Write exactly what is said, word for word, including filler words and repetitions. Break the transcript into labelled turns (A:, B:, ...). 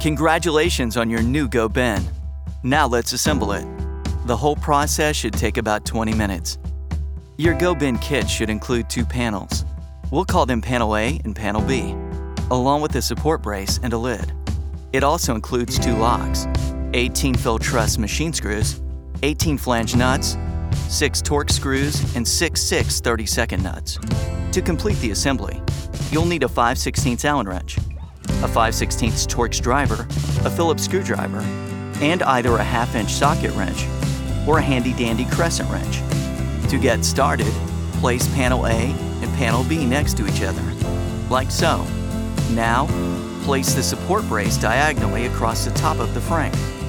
A: Congratulations on your new Go bin. Now let's assemble it. The whole process should take about twenty minutes. Your Go bin kit should include two panels. We'll call them Panel A and Panel B, along with a support brace and a lid. It also includes two locks, eighteen fill truss machine screws, eighteen flange nuts, six Torx screws, and six six thirty-second nuts. To complete the assembly, you'll need a five sixteenths Allen wrench, a five sixteenths Torx driver, a Phillips screwdriver, and either a half-inch socket wrench or a handy-dandy crescent wrench. To get started, place Panel A and Panel B next to each other, like so. Now, place the support brace diagonally across the top of the frame.